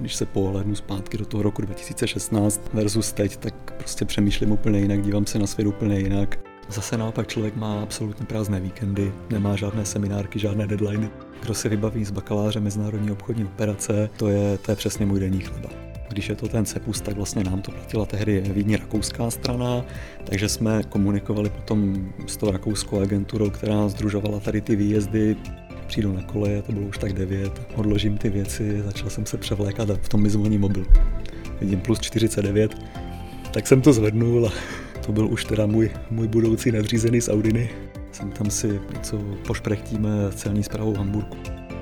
když se pohlédnu zpátky do toho roku 2016 versus teď, tak prostě přemýšlím úplně jinak, dívám se na svět úplně jinak. Zase naopak člověk má absolutně prázdné víkendy, nemá žádné seminárky, žádné deadliny. Kdo se vybaví z bakaláře mezinárodní obchodní operace, to je přesně můj denní chleba. Když je to ten CEPUS, tak vlastně nám to platila tehdy Vídně rakouská strana, takže jsme komunikovali potom s tou rakouskou agenturou, která sdružovala tady ty výjezdy. Přijdu na koleje, to bylo už tak 9, odložím ty věci, začal jsem se převlékat a v tom mi zvoní mobil. Vidím plus 49, tak jsem to zvednul a to byl už teda můj budoucí nadřízený z Audiny. Jsem tam si něco pošprechtíme celní správou v Hamburku.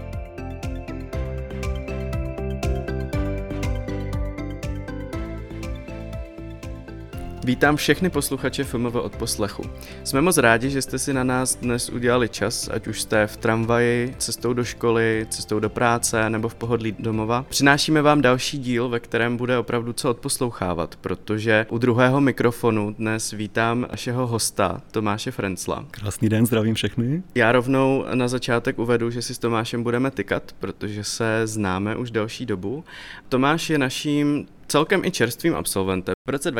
Vítám všechny posluchače FMV od poslechu. Jsme moc rádi, že jste si na nás dnes udělali čas, ať už jste v tramvaji, cestou do školy, cestou do práce nebo v pohodlí domova. Přinášíme vám další díl, ve kterém bude opravdu co odposlouchávat, protože u druhého mikrofonu dnes vítám našeho hosta Tomáše Frencla. Krásný den, zdravím všechny. Já rovnou na začátek uvedu, že si s Tomášem budeme tykat, protože se známe už delší dobu. Tomáš je naším celkem i čerstvým absolventem. V roce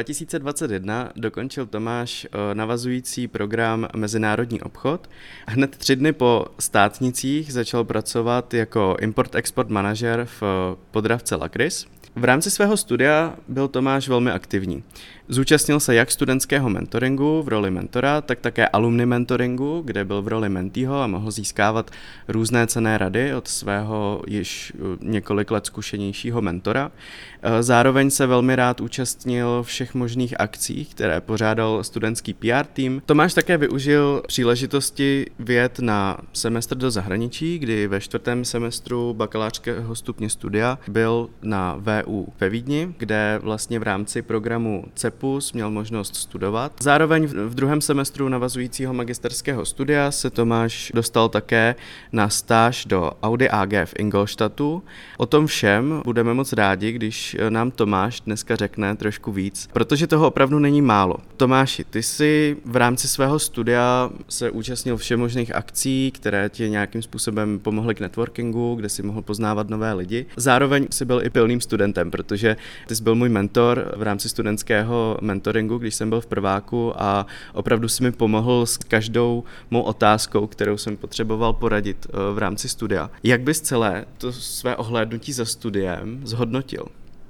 2021 dokončil Tomáš navazující program Mezinárodní obchod. Hned 3 dny po státnicích začal pracovat jako import-export manažer v Podravce Lakris. V rámci svého studia byl Tomáš velmi aktivní. Zúčastnil se jak studentského mentoringu v roli mentora, tak také alumni mentoringu, kde byl v roli mentýho a mohl získávat různé cenné rady od svého již několik let zkušenějšího mentora. Zároveň se velmi rád účastnil všech možných akcí, které pořádal studentský PR tým. Tomáš také využil příležitosti vyjet na semestr do zahraničí, kdy ve 4. semestru bakalářského stupně studia byl na VU ve Vídni, kde vlastně v rámci programu CEPUS měl možnost studovat. Zároveň v 2. semestru navazujícího magisterského studia se Tomáš dostal také na stáž do Audi AG v Ingolstadtu. O tom všem budeme moc rádi, když nám Tomáš dneska řekne trošku víc, protože toho opravdu není málo. Tomáši, ty jsi v rámci svého studia se účastnil všemožných akcí, které ti nějakým způsobem pomohly k networkingu, kde si mohl poznávat nové lidi. Zároveň jsi byl i pilným studentem, protože ty jsi byl můj mentor v rámci studentského mentoringu, když jsem byl v prváku a opravdu si mi pomohl s každou mou otázkou, kterou jsem potřeboval poradit v rámci studia. Jak bys celé to své ohlédnutí za studiem zhodnotil?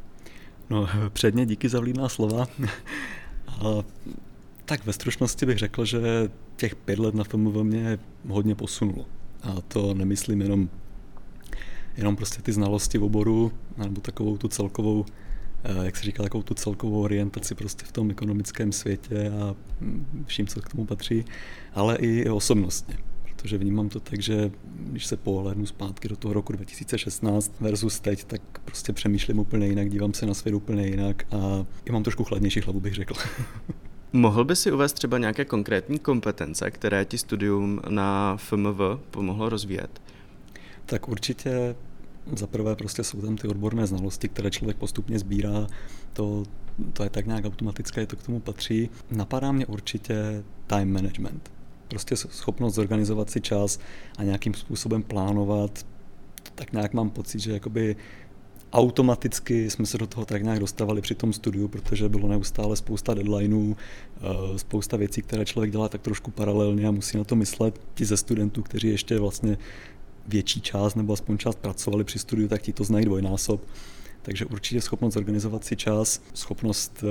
No, předně díky za vlídná slova. Tak ve stručnosti bych řekl, že těch 5 let na FMV mě hodně posunulo. A to nemyslím jenom prostě ty znalosti v oboru, nebo takovou tu celkovou, jak se říká, takovou tu celkovou orientaci prostě v tom ekonomickém světě a vším, co k tomu patří, ale i osobnostně. Protože vnímám to tak, že když se pohlédnu zpátky do toho roku 2016 versus teď, tak prostě přemýšlím úplně jinak, dívám se na svět úplně jinak a i mám trošku chladnější hlavu, bych řekl. Mohl by si uvést třeba nějaké konkrétní kompetence, které ti studium na FMV pomohlo rozvíjet? Tak určitě za prvé prostě jsou tam ty odborné znalosti, které člověk postupně sbírá, to je tak nějak automatické, to k tomu patří. Napadá mě určitě time management. Prostě schopnost zorganizovat si čas a nějakým způsobem plánovat. Tak nějak mám pocit, že jakoby automaticky jsme se do toho tak nějak dostávali při tom studiu, protože bylo neustále spousta deadlineů, spousta věcí, které člověk dělá tak trošku paralelně a musí na to myslet. Ti ze studentů, kteří ještě vlastně větší část nebo aspoň část pracovali při studiu, tak ti to znají dvojnásob. Takže určitě schopnost zorganizovat si čas, schopnost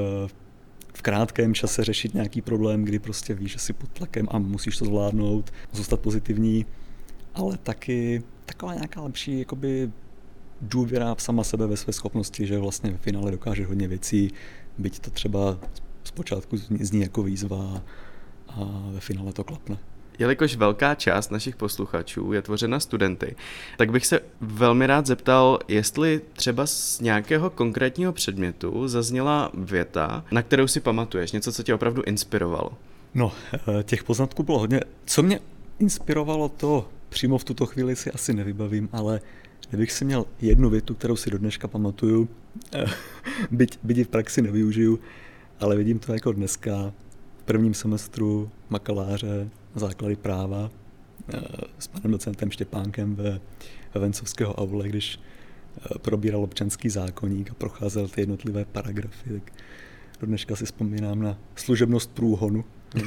v krátkém čase řešit nějaký problém, kdy prostě víš, že jsi pod tlakem a musíš to zvládnout, zůstat pozitivní, ale taky taková nějaká lepší jakoby důvěra sama sebe ve své schopnosti, že vlastně ve finále dokážeš hodně věcí, byť to třeba zpočátku zní jako výzva a ve finále to klapne. Jelikož velká část našich posluchačů je tvořena studenty, tak bych se velmi rád zeptal, jestli třeba z nějakého konkrétního předmětu zazněla věta, na kterou si pamatuješ, něco, co tě opravdu inspirovalo. No, těch poznatků bylo hodně. Co mě inspirovalo, to přímo v tuto chvíli si asi nevybavím, ale kdybych si měl jednu větu, kterou si do dneška pamatuju, byť v praxi nevyužiju, ale vidím to jako dneska v 1. semestru bakaláře základy práva s panem docentem Štěpánkem ve Vencovského aule, když probíral občanský zákoník a procházel ty jednotlivé paragrafy, tak do dneška si vzpomínám na služebnost průhonu.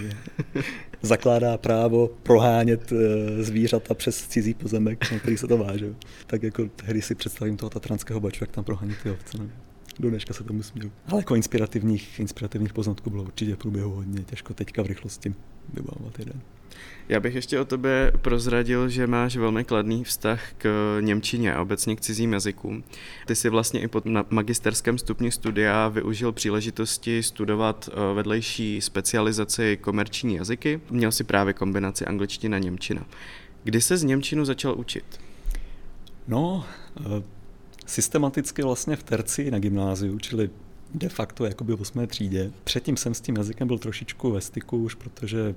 Zakládá právo prohánět zvířata přes cizí pozemek, na který se to váže. Tak jako tehdy si představím toho tatranského baču, jak tam prohání ty ovce. Do dneška se tomu směju. Ale jako inspirativních poznatků bylo určitě v průběhu hodně, těžko teďka v rychlosti vybavovat jeden. Já bych ještě o tobě prozradil, že máš velmi kladný vztah k němčině a obecně k cizím jazykům. Ty si vlastně i po magisterském stupni studia využil příležitosti studovat vedlejší specializaci komerční jazyky. Měl si právě kombinaci angličtina a němčina. Kdy se z němčinu začal učit? No, systematicky vlastně v terci na gymnáziu, čili de facto jakoby v 8. třídě. Předtím jsem s tím jazykem byl trošičku ve styku už, protože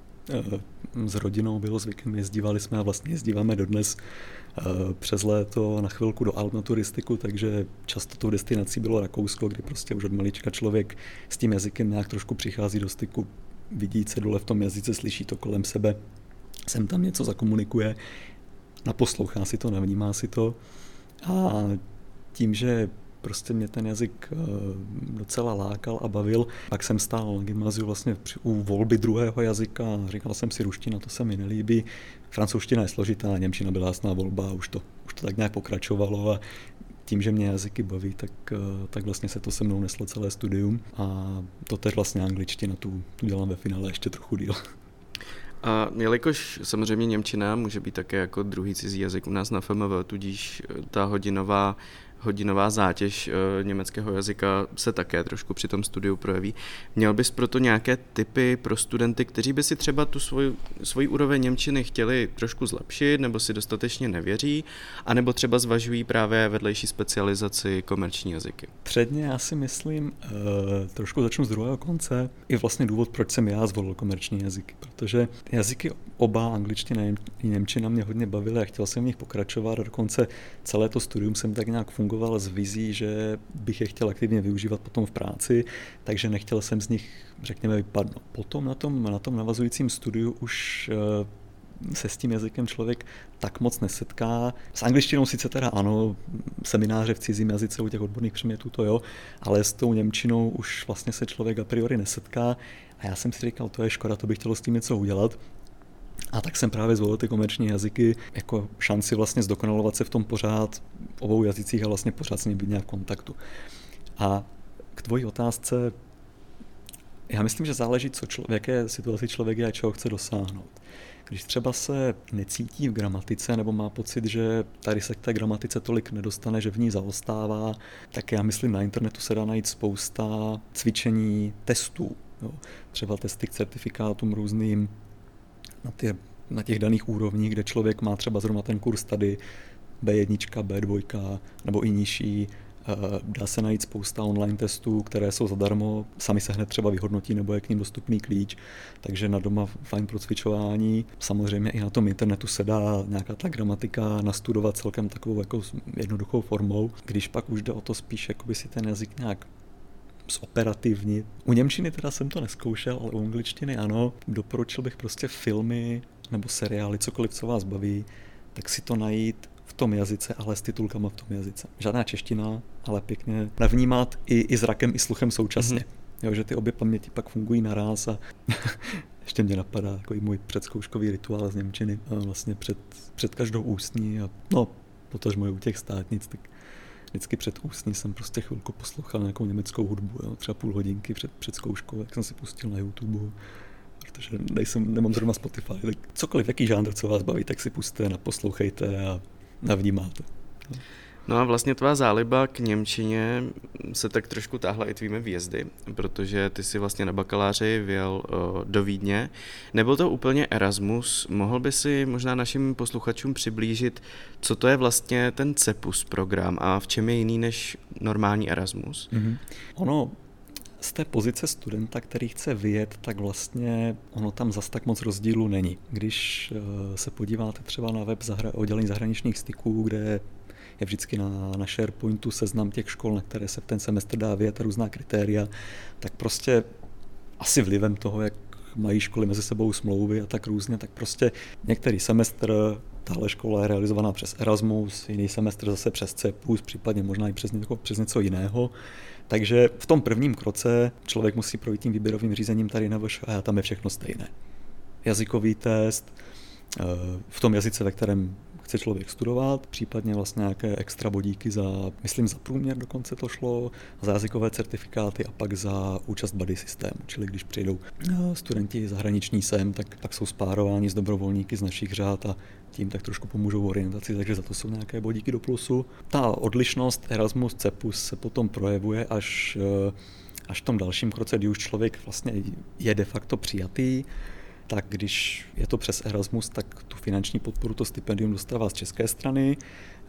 s rodinou bylo zvykem, jezdívali jsme a vlastně jezdíváme dodnes přes léto na chvilku do Alp na turistiku, takže často tou destinací bylo Rakousko, kdy prostě už od malička člověk s tím jazykem nějak trošku přichází do styku, vidí cedule v tom jazyce, slyší to kolem sebe, sem tam něco zakomunikuje, naposlouchá si to, navnímá si to a tím, že prostě mě ten jazyk docela lákal a bavil. Pak jsem stál na gymnáziu vlastně u volby druhého jazyka a říkal jsem si, ruština, to se mi nelíbí. Francouzština je složitá, němčina byla jasná volba a už to tak nějak pokračovalo a tím, že mě jazyky baví, tak vlastně se to se mnou neslo celé studium a to teď vlastně angličtina, tu dělám ve finále ještě trochu díl. A jelikož samozřejmě němčina může být také jako druhý cizí jazyk u nás na FMV, tudíž ta hodinová zátěž německého jazyka se také trošku při tom studiu projeví. Měl bys proto nějaké tipy pro studenty, kteří by si třeba tu svoji úroveň němčiny chtěli trošku zlepšit, nebo si dostatečně nevěří, anebo třeba zvažují právě vedlejší specializaci komerční jazyky? Předně já si myslím, trošku začnu z druhého konce, i vlastně důvod, proč jsem já zvolil komerční jazyky, protože jazyky oba, angličtina i němčina, mě hodně bavily a chtěl jsem v nich pokračovat a dokonce celé to studium jsem tak nějak fungoval s vizí, že bych je chtěl aktivně využívat potom v práci, takže nechtěl jsem z nich, řekněme, vypadnout. Potom na tom navazujícím studiu už se s tím jazykem člověk tak moc nesetká. S angličtinou sice teda ano, semináře v cizím jazyce u těch odborných předmětů to jo, ale s tou němčinou už vlastně se člověk a priori nesetká a já jsem si říkal, to je škoda, to bych chtěl s tím něco udělat. A tak jsem právě zvolil ty komerční jazyky jako šanci vlastně zdokonalovat se v tom pořád v obou jazycích a vlastně pořád s nimi být nějak v kontaktu. A k tvojí otázce, já myslím, že záleží, v jaké situaci člověk je a čeho chce dosáhnout. Když třeba se necítí v gramatice nebo má pocit, že tady se k té gramatice tolik nedostane, že v ní zaostává, tak já myslím, na internetu se dá najít spousta cvičení, testů. Jo. Třeba testy k certifikátům různým na těch daných úrovních, kde člověk má třeba zrovna ten kurz tady B1, B2 nebo i nižší. Dá se najít spousta online testů, které jsou zadarmo, sami se hned třeba vyhodnotí nebo je k ním dostupný klíč, takže na doma fajn pro cvičování. Samozřejmě i na tom internetu se dá nějaká ta gramatika nastudovat celkem takovou jako jednoduchou formou, když pak už jde o to spíš jakoby si ten jazyk nějak zoperativnit. U němčiny teda jsem to neskoušel, ale u angličtiny ano. Doporučil bych prostě filmy nebo seriály, cokoliv, co vás baví, tak si to najít v tom jazyce, ale s titulkama v tom jazyce. Žádná čeština, ale pěkně navnímat i zrakem, i sluchem současně. Jo, že ty obě paměti pak fungují naráz a ještě mě napadá jako i můj předzkouškový rituál z němčiny. A vlastně před každou ústní a potažmo u těch státnic, tak vždycky před ústní jsem prostě chvilku poslouchal nějakou německou hudbu, jo, třeba půl hodinky před zkouškou, jak jsem si pustil na YouTube, protože nemám zrovna Spotify, tak cokoliv, jaký žánr, co vás baví, tak si pusťte, naposlouchejte a navnímáte. No a vlastně tvá záliba k němčině se tak trošku táhla i tvými výjezdy, protože ty si vlastně na bakaláři vyjel do Vídně. Nebyl to úplně Erasmus, mohl by si možná našim posluchačům přiblížit, co to je vlastně ten CEPUS program a v čem je jiný než normální Erasmus? Ono z té pozice studenta, který chce vyjet, tak vlastně ono tam zas tak moc rozdílu není. Když se podíváte třeba na web oddělení zahraničních styků, kde je vždycky na SharePointu seznam těch škol, na které se v ten semestr dá vyjet, různá kritéria, tak prostě asi vlivem toho, jak mají školy mezi sebou smlouvy a tak různě, tak prostě některý semestr Tahle škola je realizovaná přes Erasmus, jiný semestr zase přes CEPUS, případně možná i přes něco jiného. Takže v tom prvním kroce člověk musí projít tím výběrovým řízením tady na VŠ a tam je všechno stejné. Jazykový test, v tom jazyce, ve kterém chce člověk studovat, případně vlastně nějaké extra bodíky myslím za průměr dokonce to šlo, za jazykové certifikáty a pak za účast buddy systému, čili když přijdou studenti zahraniční sem, tak jsou spárováni s dobrovolníky z našich řád a tím tak trošku pomůžou orientaci, takže za to jsou nějaké bodíky do plusu. Ta odlišnost Erasmus CEPUS se potom projevuje až v tom dalším kroce, kdy už člověk vlastně je de facto přijatý, tak když je to přes Erasmus, tak tu finanční podporu, to stipendium dostává z české strany,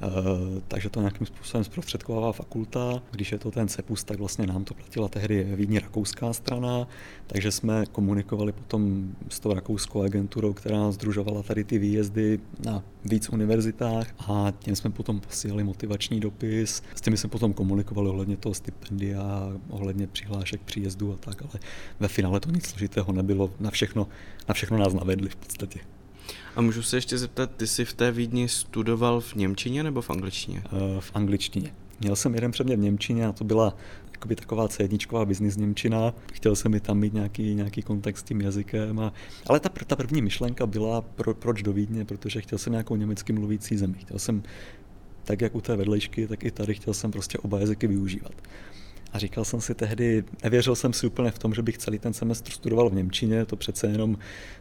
takže to nějakým způsobem zprostředkovává fakulta. Když je to ten CEPUS, tak vlastně nám to platila tehdy ve Vídni rakouská strana, takže jsme komunikovali potom s tou rakouskou agenturou, která sdružovala tady ty výjezdy na víc univerzitách a těm jsme potom posílali motivační dopis. S těmi jsme potom komunikovali ohledně toho stipendia, ohledně přihlášek příjezdu a tak, ale ve finále to nic složitého nebylo, na všechno nás navedli v podstatě. A můžu se ještě zeptat, ty jsi v té Vídni studoval v němčině nebo v angličtině? V angličtině. Měl jsem jeden předmět v němčině a to byla jakoby taková C1 business němčina. Chtěl jsem i tam mít nějaký kontakt s tím jazykem. Ale ta první myšlenka byla, proč do Vídně, protože chtěl jsem nějakou německy mluvící zemi. Chtěl jsem, tak jak u té vedlejšky, tak i tady chtěl jsem prostě oba jazyky využívat. A říkal jsem si tehdy, nevěřil jsem si úplně v tom, že bych celý ten semestr studoval v němčině, to přece jenom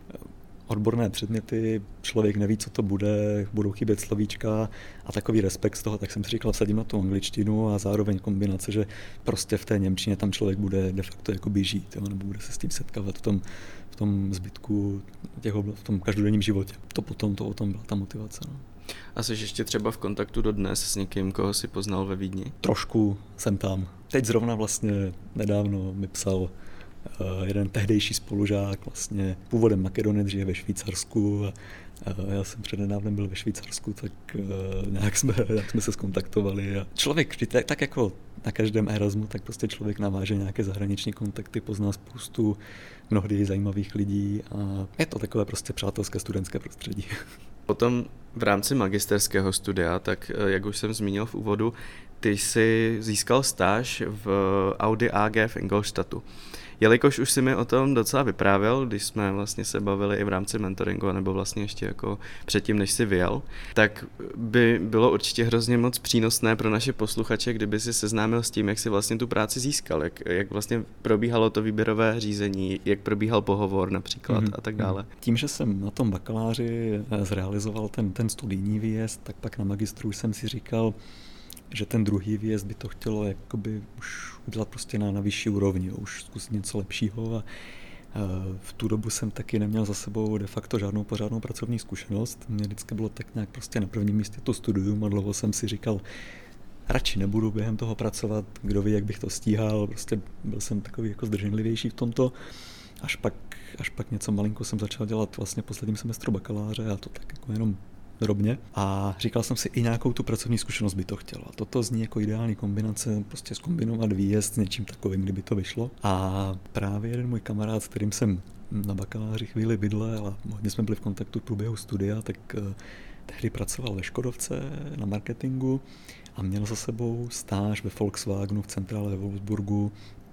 odborné předměty, člověk neví, co to bude, budou chybět slovíčka a takový respekt z toho, tak jsem si říkal, vsadím na tu angličtinu a zároveň kombinace, že prostě v té němčině tam člověk bude de facto jakoby žít, nebo bude se s tím setkávat v tom zbytku v tom každodenním životě. To o tom byla ta motivace. No. A jsi ještě třeba v kontaktu dodnes s někým, koho jsi poznal ve Vídni? Trošku jsem tam. Teď zrovna vlastně nedávno mi psal jeden tehdejší spolužák, vlastně původem Makedonec, žije ve Švýcarsku a já jsem přednedávnem byl ve Švýcarsku, tak nějak jsme se skontaktovali a člověk vždy tak jako na každém Erasmu, tak prostě člověk naváže nějaké zahraniční kontakty, pozná spoustu mnohdy zajímavých lidí a je to takové prostě přátelské studentské prostředí. Potom v rámci magisterského studia, tak jak už jsem zmínil v úvodu, ty jsi získal stáž v Audi AG v Ingolstadtu. Jelikož už si mi o tom docela vyprávěl, když jsme vlastně se bavili i v rámci mentoringu, nebo vlastně ještě jako předtím, než jsi vyjel, tak by bylo určitě hrozně moc přínosné pro naše posluchače, kdyby si seznámil s tím, jak si vlastně tu práci získal, jak vlastně probíhalo to výběrové řízení, jak probíhal pohovor například a tak dále. Tím, že jsem na tom bakaláři zrealizoval ten studijní výjezd, tak pak na magistru jsem si říkal, že ten druhý výjezd by to chtělo jakoby už udělat prostě na vyšší úrovni, už zkusit něco lepšího a v tu dobu jsem taky neměl za sebou de facto žádnou pořádnou pracovní zkušenost. Mně vždycky bylo tak nějak prostě na prvním místě to studium a dlouho jsem si říkal, radši nebudu během toho pracovat, kdo ví, jak bych to stíhal, prostě byl jsem takový jako zdrženlivější v tomto. Až pak něco malinko jsem začal dělat vlastně v posledním semestru bakaláře a to tak jako jenom drobně a říkal jsem si, i nějakou tu pracovní zkušenost by to chtělo. A toto zní jako ideální kombinace, prostě zkombinovat výjezd s něčím takovým, kdyby to vyšlo. A právě jeden můj kamarád, s kterým jsem na bakaláři chvíli bydlel, ale hodně jsme byli v kontaktu v průběhu studia, tak tehdy pracoval ve Škodovce na marketingu a měl za sebou stáž ve Volkswagenu v centrále ve Wolfsburgu,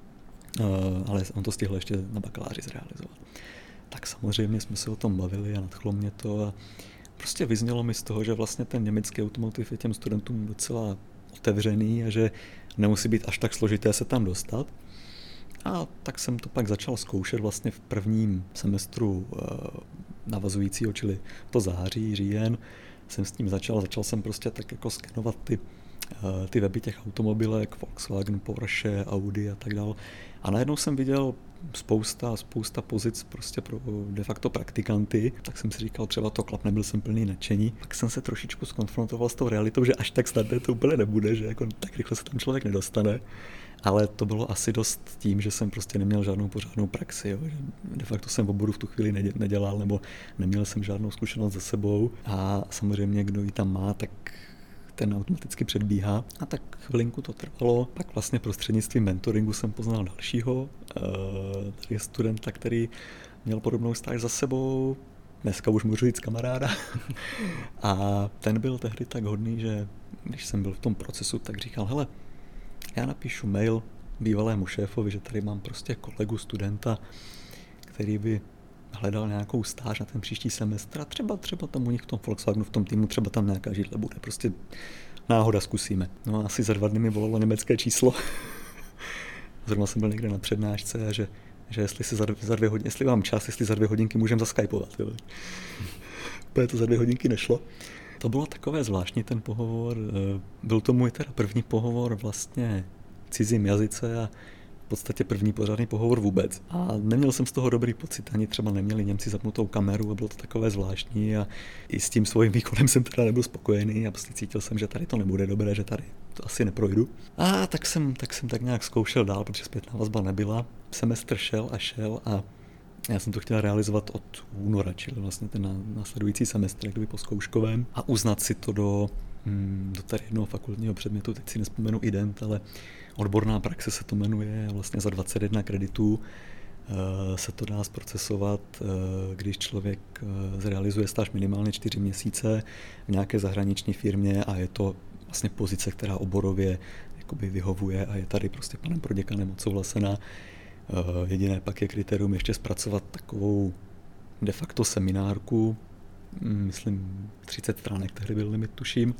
ale on to stihl ještě na bakaláři zrealizovat. Tak samozřejmě jsme se o tom bavili a nadchlo mě to a prostě vyznělo mi z toho, že vlastně ten německý automotiv je těm studentům docela otevřený a že nemusí být až tak složité se tam dostat. A tak jsem to pak začal zkoušet vlastně v prvním semestru navazujícího, čili to září, říjen. Jsem s tím začal jsem prostě tak jako skenovat ty weby těch automobilek, Volkswagen, Porsche, Audi a tak dále. A najednou jsem viděl spousta pozic prostě pro de facto praktikanty, tak jsem si říkal, třeba to klapne, byl jsem plný nadšení. Pak jsem se trošičku skonfrontoval s tou realitou, že až tak snadné to úplně nebude, že jako tak rychle se tam člověk nedostane. Ale to bylo asi dost tím, že jsem prostě neměl žádnou pořádnou praxi. Jo. De facto jsem v oboru v tu chvíli nedělal, nebo neměl jsem žádnou zkušenost za sebou. A samozřejmě, kdo ji tam má, tak ten automaticky předbíhá. A tak chvilinku to trvalo. Pak vlastně prostřednictvím mentoringu jsem poznal dalšího, tady je studenta, který měl podobnou stáž za sebou. dneska už můžu říct kamaráda. A ten byl tehdy tak hodný, že když jsem byl v tom procesu, tak říkal, hele, já napíšu mail bývalému šéfovi, že tady mám prostě kolegu, studenta, který by hledal nějakou stáž na ten příští semestr a třeba tam u nich v tom Volkswagenu, v tom týmu, třeba tam nějaká židle bude. Prostě náhoda, zkusíme. No a asi za 2 dny mi volalo německé číslo. Zrovna jsem byl někde na přednášce a že jestli si za 2 hodiny, jestli mám čas, jestli za 2 hodinky můžeme zaskypovat. Úplně to za 2 hodinky nešlo. To bylo takové zvláštní ten pohovor. Byl to můj teda první pohovor vlastně v cizím jazyce a v podstatě první pořádný pohovor vůbec. A neměl jsem z toho dobrý pocit, ani třeba neměli Němci zapnutou kameru a bylo to takové zvláštní a i s tím svým výkonem jsem teda nebyl spokojený a prostě cítil jsem, že tady to nebude dobré, že tady to asi neprojdu. A tak jsem tak nějak zkoušel dál, protože zpětná vazba nebyla. Semestr šel a já jsem to chtěl realizovat od února, čili vlastně ten následující semestr, kdyby po zkouškovém a uznat si to do tady jednoho fakultního předmětu, teď si nespomenu ident, ale odborná praxe se to jmenuje, vlastně za 21 kreditů se to dá zprocesovat, když člověk zrealizuje stáž minimálně 4 měsíce v nějaké zahraniční firmě a je to vlastně pozice, která oborově jakoby vyhovuje a je tady prostě panem proděkanem odsouhlasená. Jediné pak je kritérium ještě zpracovat takovou de facto seminárku, myslím 30 stránek, tehdy byl limit, tuším,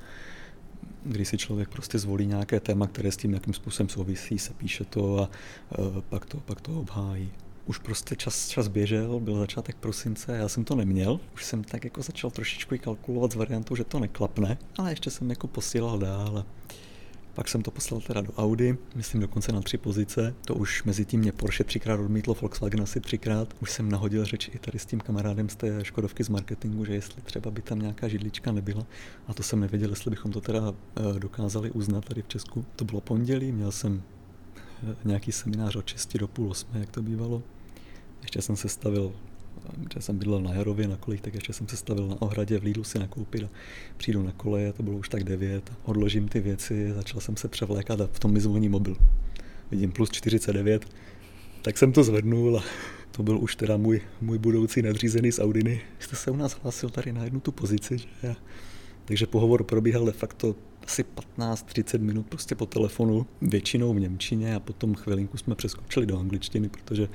kdy si člověk prostě zvolí nějaké téma, které s tím nějakým způsobem souvisí, se píše to a pak to obhájí. Už prostě čas běžel, byl začátek prosince, já jsem to neměl, už jsem tak jako začal trošičku kalkulovat s variantou, že to neklapne, ale ještě jsem jako posílal dál a pak jsem to poslal teda do Audi, myslím dokonce na 3 pozice, to už mezi tím mě Porsche 3krát odmítlo, Volkswagen asi 3krát. Už jsem nahodil řeč i tady s tím kamarádem z té Škodovky z marketingu, že jestli třeba by tam nějaká židlička nebyla. A to jsem nevěděl, jestli bychom to teda dokázali uznat tady v Česku. To bylo pondělí, měl jsem nějaký seminář od 6 do půl 8, jak to bývalo. Ještě jsem se stavil, protože jsem bydlel na Jarově na kolích, tak ještě jsem se stavil na ohradě v Lidlu si nakoupit a přijdu na koleje, to bylo už tak 9, odložím ty věci, začal jsem se převlékat a v tom mi zvoní mobil. Vidím plus 49, tak jsem to zvednul a to byl už teda můj budoucí nadřízený z Audiny. Jste se u nás hlásil tady na jednu tu pozici, že? Takže pohovor probíhal de facto asi 15-30 minut prostě po telefonu, většinou v němčině a potom chvilinku jsme přeskočili do angličtiny, protože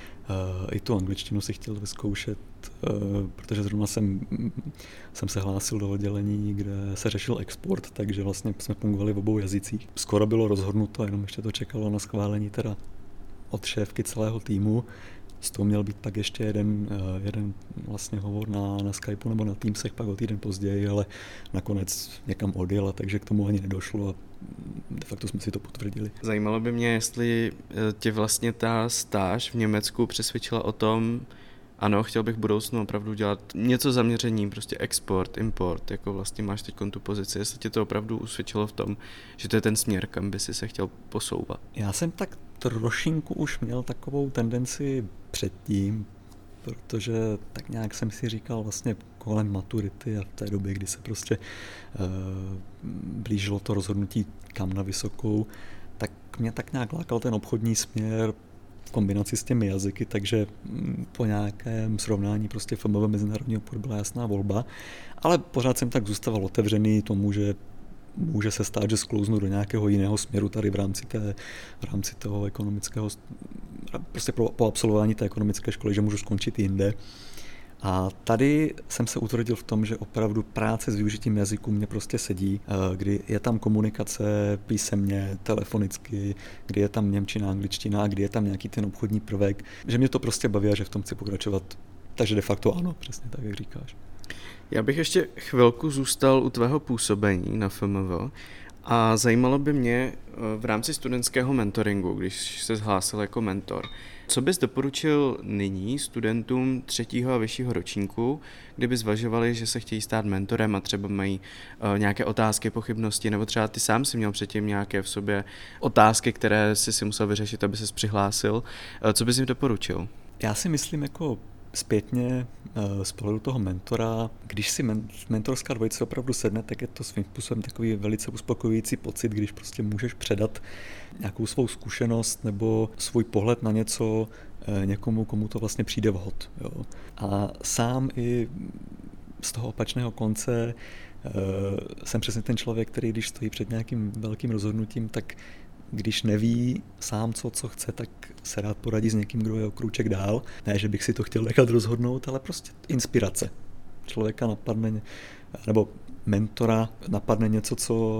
i tu angličtinu si chtěl vyzkoušet, protože zrovna jsem se hlásil do oddělení, kde se řešil export, takže vlastně jsme fungovali v obou jazycích. Skoro bylo rozhodnuto, jenom ještě to čekalo na schválení teda od šéfky celého týmu. Z toho měl být pak ještě jeden vlastně hovor na Skypeu nebo na Teamsech pak o týden později, ale nakonec někam odjela, takže k tomu ani nedošlo a de facto jsme si to potvrdili. Zajímalo by mě, jestli tě vlastně ta stáž v Německu přesvědčila o tom, ano, chtěl bych v budoucnu opravdu dělat něco zaměření, prostě export, import, jako vlastně máš teď tu pozici, jestli tě to opravdu usvědčilo v tom, že to je ten směr, kam by si se chtěl posouvat. Já jsem tak trošinku už měl takovou tendenci předtím, protože tak nějak jsem si říkal vlastně kolem maturity a v té době, kdy se prostě blížilo to rozhodnutí kam na vysokou, tak mě tak nějak lákal ten obchodní směr v kombinaci s těmi jazyky, takže po nějakém srovnání prostě FMV mezinárodní obchod byla jasná volba, ale pořád jsem tak zůstával otevřený tomu, že může se stát, že sklouznu do nějakého jiného směru tady v rámci toho ekonomického, prostě po absolvování té ekonomické školy, že můžu skončit jinde. A tady jsem se utvrdil v tom, že opravdu práce s využitím jazyku mě prostě sedí, kdy je tam komunikace písemně, telefonicky, kdy je tam němčina, angličtina a kdy je tam nějaký ten obchodní prvek, že mě to prostě baví a že v tom chci pokračovat. Takže de facto ano, přesně tak, jak říkáš. Já bych ještě chvilku zůstal u tvého působení na FMV a zajímalo by mě v rámci studentského mentoringu, když se zhlásil jako mentor, co bys doporučil nyní studentům 3. a vyššího ročníku, kdyby zvažovali, že se chtějí stát mentorem a třeba mají nějaké otázky, pochybnosti, nebo třeba ty sám si měl předtím nějaké v sobě otázky, které si musel vyřešit, aby ses přihlásil. Co bys jim doporučil? Já si myslím jako zpětně z pohledu toho mentora, když si mentorská dvojice opravdu sedne, tak je to svým způsobem takový velice uspokojující pocit, když prostě můžeš předat nějakou svou zkušenost nebo svůj pohled na něco někomu, komu to vlastně přijde vhod. Jo. A sám i z toho opačného konce jsem přesně ten člověk, který když stojí před nějakým velkým rozhodnutím, tak když neví sám, co chce, tak se rád poradí s někým, kdo je o krůček dál. Ne, že bych si to chtěl nechat rozhodnout, ale prostě inspirace. Člověka napadne, nebo mentora napadne něco,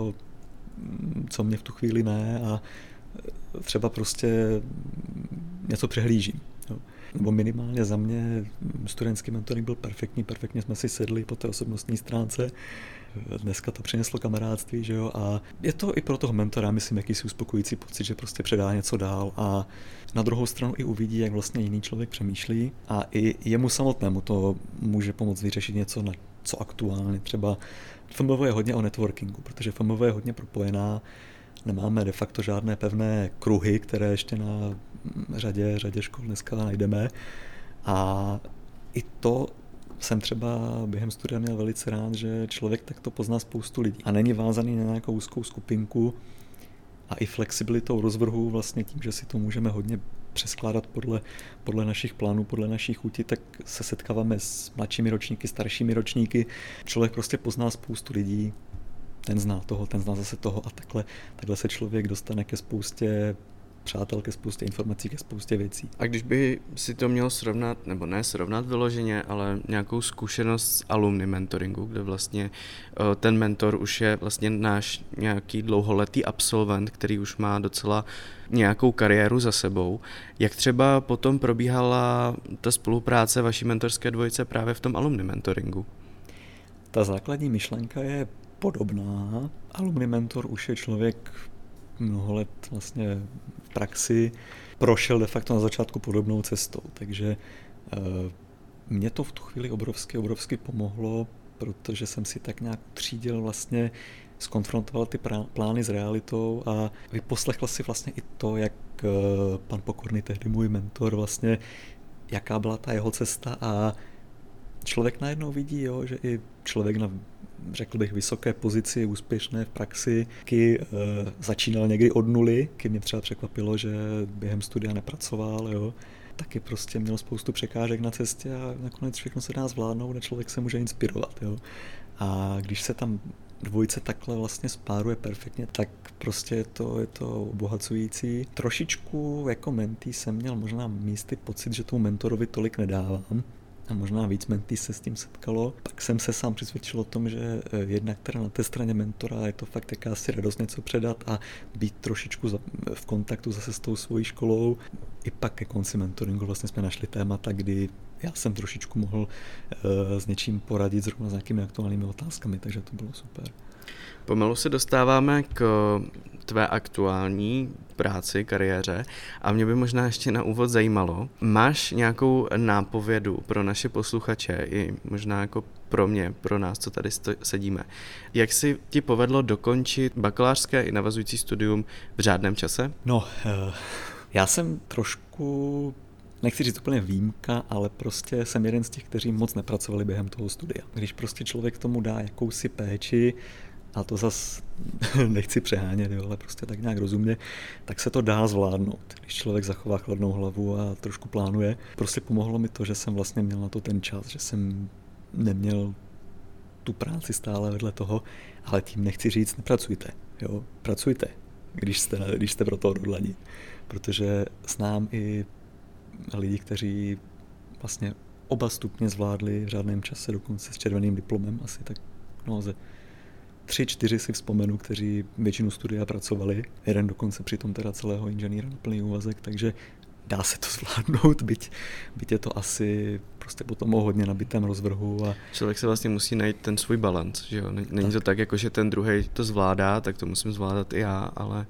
co mě v tu chvíli ne a třeba prostě něco přehlížím. Jo. Nebo minimálně za mě studentský mentoring byl perfektně jsme si sedli po té osobnostní stránce. Dneska to přineslo kamarádství, že jo, a je to i pro toho mentora, myslím, jakýsi uspokojící pocit, že prostě předá něco dál a na druhou stranu i uvidí, jak vlastně jiný člověk přemýšlí a i jemu samotnému to může pomoct vyřešit něco, na co aktuálně třeba FMV je hodně o networkingu, protože FMV je hodně propojená, nemáme de facto žádné pevné kruhy, které ještě na řadě škol dneska najdeme a i to jsem třeba během studia měl velice rád, že člověk takto pozná spoustu lidí a není vázaný na nějakou úzkou skupinku a i flexibilitou rozvrhu vlastně tím, že si to můžeme hodně přeskládat podle našich plánů, podle našich chutí, tak se setkáváme s mladšími ročníky, staršími ročníky. Člověk prostě pozná spoustu lidí, ten zná toho, ten zná zase toho a takhle se člověk dostane ke spoustě přátel, ke spoustě informací, ke spoustě věcí. A když by si to měl srovnat, nebo ne srovnat vyloženě, ale nějakou zkušenost s alumni mentoringu, kde vlastně ten mentor už je vlastně náš nějaký dlouholetý absolvent, který už má docela nějakou kariéru za sebou. Jak třeba potom probíhala ta spolupráce vaší mentorské dvojice právě v tom alumni mentoringu? Ta základní myšlenka je podobná. Alumni mentor už je člověk mnoho let vlastně v praxi, prošel de facto na začátku podobnou cestou, takže mě to v tu chvíli obrovsky pomohlo, protože jsem si tak nějak třídil vlastně, zkonfrontoval ty plány s realitou a vyposlechl si vlastně i to, jak pan Pokorný, tehdy můj mentor, vlastně jaká byla ta jeho cesta a člověk najednou vidí, jo, že i člověk na, řekl bych, vysoké pozici, úspěšné v praxi, začínal někdy od nuly, mě třeba překvapilo, že během studia nepracoval, jo, taky prostě měl spoustu překážek na cestě a nakonec všechno se dá zvládnout a člověk se může inspirovat. Jo. A když se tam dvojice takhle vlastně spáruje perfektně, tak prostě je to obohacující. Trošičku jako mentý jsem měl možná místy pocit, že tomu mentorovi tolik nedávám. A možná víc mentý se s tím setkalo. Pak jsem se sám přesvědčil o tom, že jednak teda na té straně mentora je to fakt jakási radost něco předat a být trošičku v kontaktu zase s tou svojí školou. I pak ke konci mentoringu vlastně jsme našli témata, kdy já jsem trošičku mohl s něčím poradit zrovna s nějakými aktuálními otázkami, takže to bylo super. Pomalu se dostáváme k tvé aktuální práci, kariéře a mě by možná ještě na úvod zajímalo, máš nějakou nápovědu pro naše posluchače i možná jako pro mě, pro nás, co tady sedíme. Jak si ti povedlo dokončit bakalářské i navazující studium v řádném čase? No, já jsem trošku, nechci říct úplně výjimka, ale prostě jsem jeden z těch, kteří moc nepracovali během toho studia. Když prostě člověk tomu dá jakousi péči, a to zas nechci přehánět, jo, ale prostě tak nějak rozumně, tak se to dá zvládnout, když člověk zachová chladnou hlavu a trošku plánuje. Prostě pomohlo mi to, že jsem vlastně měl na to ten čas, že jsem neměl tu práci stále vedle toho, ale tím nechci říct, nepracujte, jo, pracujte, když jste pro to odhodlaní, protože znám i lidi, kteří vlastně oba stupně zvládli v řádném čase, dokonce s červeným diplomem, asi tak ze 3-4 si vzpomenu, kteří většinu studia pracovali, jeden dokonce přitom teda celého inženýra na plný úvazek, takže dá se to zvládnout, byť je to asi prostě potom o hodně nabitém rozvrhu. A člověk se vlastně musí najít ten svůj balanc, že jo? Není to tak, jako že ten druhej to zvládá, tak to musím zvládat i já, ale...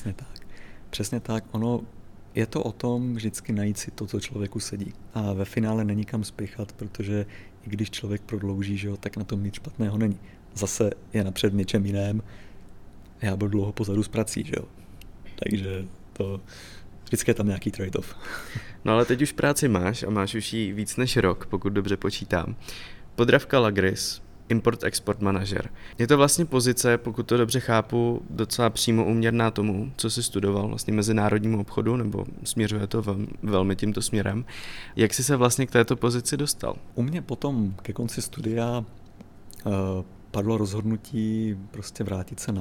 Přesně tak. Ono je to o tom vždycky najít si to, co člověku sedí. A ve finále není kam spěchat, protože i když člověk prodlouží, že jo, tak na tom nic špatného není. Zase je napřed v něčem jiném. Já byl dlouho pozadu s prací, že jo. Takže to vždycky je tam nějaký trade-off. No ale teď už práci máš a máš už ji víc než rok, pokud dobře počítám. Podravka Lagris, import-export manažer. Je to vlastně pozice, pokud to dobře chápu, docela přímo úměrná tomu, co jsi studoval, vlastně mezinárodnímu obchodu, nebo směřuje to velmi tímto směrem. Jak jsi se vlastně k této pozici dostal? U mě potom ke konci studia padlo rozhodnutí prostě vrátit se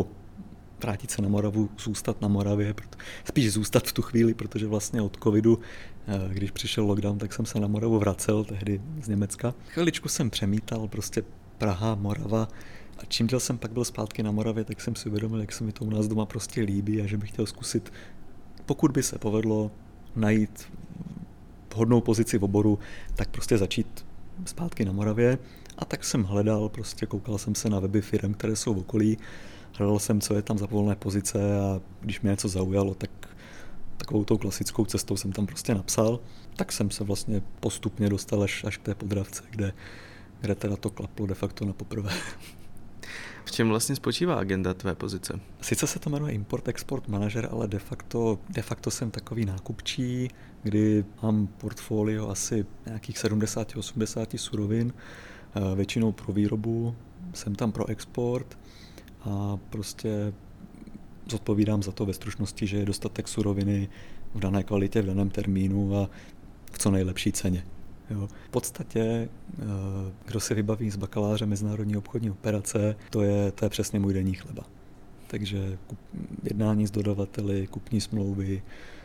na Moravu, zůstat na Moravě, spíš zůstat v tu chvíli, protože vlastně od covidu, když přišel lockdown, tak jsem se na Moravu vracel, tehdy z Německa. Chviličku jsem přemítal, prostě Praha, Morava, a čím děl jsem pak byl zpátky na Moravě, tak jsem si uvědomil, jak se mi to u nás doma prostě líbí a že bych chtěl zkusit, pokud by se povedlo najít vhodnou pozici v oboru, tak prostě začít zpátky na Moravě. A tak jsem hledal, prostě koukal jsem se na weby firm, které jsou v okolí, hledal jsem, co je tam za volné pozice a když mě něco zaujalo, tak takovou tou klasickou cestou jsem tam prostě napsal. Tak jsem se vlastně postupně dostal až k té podravce, kde teda to klaplo de facto na poprvé. V čem vlastně spočívá agenda tvé pozice? Sice se to jmenuje Import-Export manažer, ale de facto jsem takový nákupčí, kdy mám portfolio asi nějakých 70-80 surovin, většinou pro výrobu, jsem tam pro export a prostě zodpovídám za to ve stručnosti, že je dostatek suroviny v dané kvalitě, v daném termínu a v co nejlepší ceně. Jo. V podstatě, kdo si vybaví z bakaláře mezinárodní obchodní operace, to je přesně můj denní chleba. Takže jednání s dodavateli, kupní smlouvy,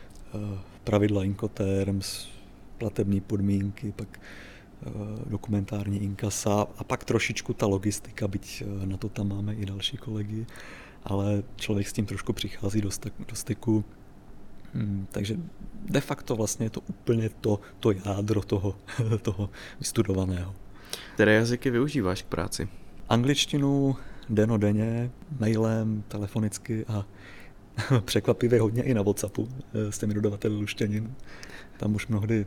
pravidla Incoterms, platební podmínky, pak dokumentární inkasa a pak trošičku ta logistika, byť na to tam máme i další kolegy, ale člověk s tím trošku přichází do styku. Takže de facto vlastně je to úplně to jádro toho vystudovaného. Které jazyky využíváš k práci? Angličtinu dennodenně, mailem, telefonicky a překvapivě hodně i na WhatsAppu s těmi dodavateli luštěnin. Tam už mnohdy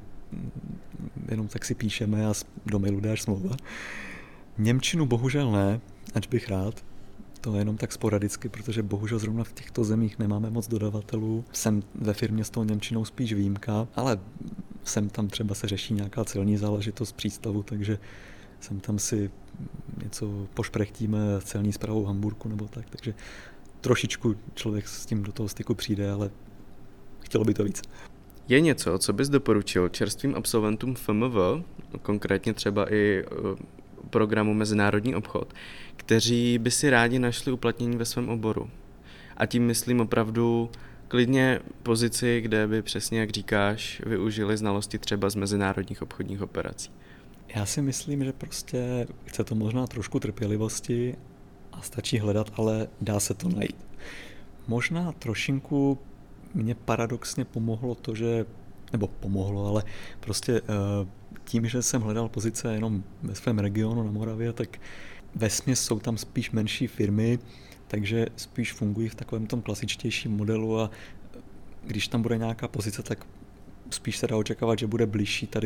jenom tak si píšeme a do mailu dáš smlouva. Němčinu bohužel ne, ač bych rád. To je jenom tak sporadicky, protože bohužel zrovna v těchto zemích nemáme moc dodavatelů. Jsem ve firmě s tou němčinou spíš výjimka, ale sem tam třeba se řeší nějaká celní záležitost přístavu, takže sem tam si něco pošprechtíme celní správou Hamburku nebo tak, takže trošičku člověk s tím do toho styku přijde, ale chtělo by to víc. Je něco, co bys doporučil čerstvým absolventům FMV, konkrétně třeba i programu Mezinárodní obchod, kteří by si rádi našli uplatnění ve svém oboru? A tím myslím opravdu klidně pozici, kde by přesně, jak říkáš, využili znalosti třeba z mezinárodních obchodních operací. Já si myslím, že prostě chce to možná trošku trpělivosti a stačí hledat, ale dá se to najít. Možná trošinku mě paradoxně pomohlo to, ale prostě tím, že jsem hledal pozice jenom ve svém regionu na Moravě, tak vesměs jsou tam spíš menší firmy, takže spíš fungují v takovém tom klasičtějším modelu a když tam bude nějaká pozice, tak spíš se dá očekávat, že bude bližší tady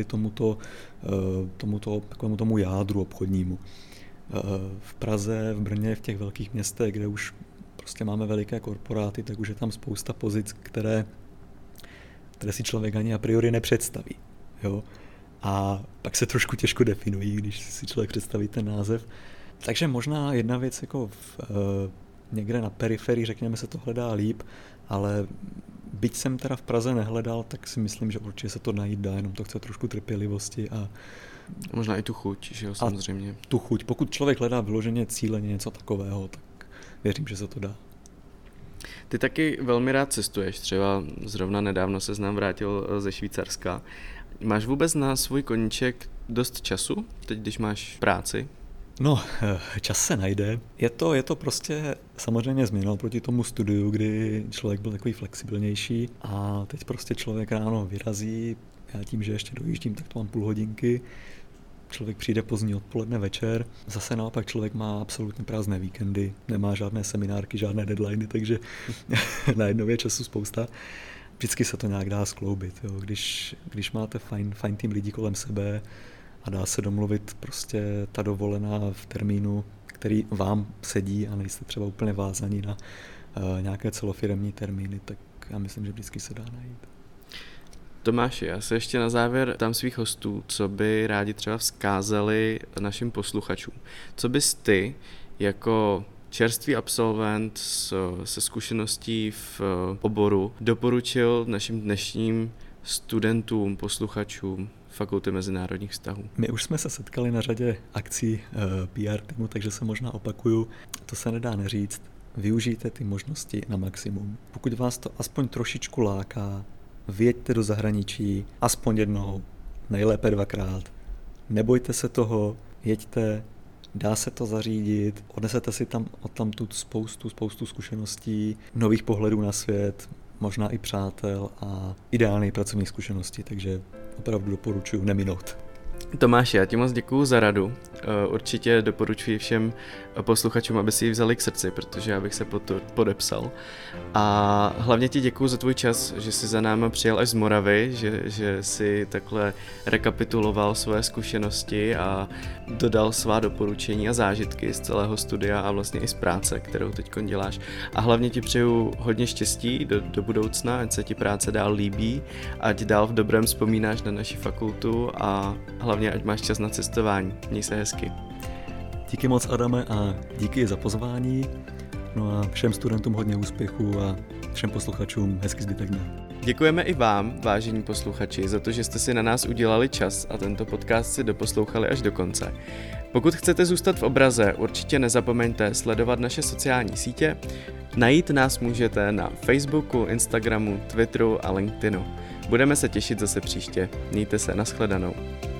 tomu jádru obchodnímu. V Praze, v Brně, v těch velkých městech, kde už prostě máme veliké korporáty, tak už je tam spousta pozic, které si člověk ani a priori nepředstaví. Jo? A pak se trošku těžko definují, když si člověk představí ten název. Takže možná jedna věc, jako někde na periferii, řekněme, se to hledá líp, ale byť jsem teda v Praze nehledal, tak si myslím, že určitě se to najít dá, jenom to chce trošku trpělivosti a možná i tu chuť, že jo, samozřejmě. Tu chuť. Pokud člověk hledá vyloženě cíleně něco takového, tak věřím, že se to dá. Ty taky velmi rád cestuješ, třeba zrovna nedávno se nám vrátil ze Švýcarska. Máš vůbec na svůj koníček dost času, teď když máš práci? No, čas se najde. Je to prostě samozřejmě změna proti tomu studiu, kdy člověk byl takový flexibilnější a teď prostě člověk ráno vyrazí, já tím, že ještě dojíždím, tak to mám půl hodinky, člověk přijde pozdní odpoledne, večer, zase naopak člověk má absolutně prázdné víkendy, nemá žádné seminárky, žádné deadliny, takže najednou je času spousta. Vždycky se to nějak dá skloubit, jo. Když máte fajn tým lidí kolem sebe a dá se domluvit prostě ta dovolená v termínu, který vám sedí a nejste třeba úplně vázaní na nějaké celofiremní termíny, tak já myslím, že vždycky se dá najít. Tomáši, já se ještě na závěr tam svých hostů, co by rádi třeba vzkázali našim posluchačům. Co bys ty jako čerstvý absolvent se zkušeností v oboru doporučil našim dnešním studentům, posluchačům Fakulty mezinárodních vztahů? My už jsme se setkali na řadě akcí PR týmu, takže se možná opakuju, to se nedá neříct. Využijte ty možnosti na maximum. Pokud vás to aspoň trošičku láká, vyjeďte do zahraničí, aspoň jednou, nejlépe 2krát. Nebojte se toho, jeďte, dá se to zařídit, odnesete si tam odtamtud spoustu zkušeností, nových pohledů na svět, možná i přátel a ideální pracovní zkušenosti, takže opravdu doporučuji neminout. Tomáši, já ti moc děkuju za radu. Určitě doporučuji všem posluchačům, aby si ji vzali k srdci, protože já bych se pod to podepsal. A hlavně ti děkuju za tvůj čas, že jsi za náma přijel až z Moravy, že si takhle rekapituloval svoje zkušenosti a dodal svá doporučení a zážitky z celého studia a vlastně i z práce, kterou teď děláš. A hlavně ti přeju hodně štěstí do budoucna, ať se ti práce dál líbí, ať dál v dobrém vzpomínáš na naši fakultu a hlavně ať máš čas na cestování. Měj se hezky. Díky moc, Adame, a díky za pozvání. No a všem studentům hodně úspěchů a všem posluchačům hezký zbytek dne. Děkujeme i vám, vážení posluchači, za to, že jste si na nás udělali čas a tento podcast si doposlouchali až do konce. Pokud chcete zůstat v obraze, určitě nezapomeňte sledovat naše sociální sítě. Najít nás můžete na Facebooku, Instagramu, Twitteru a LinkedInu. Budeme se těšit zase příště. Mějte se, nashledanou.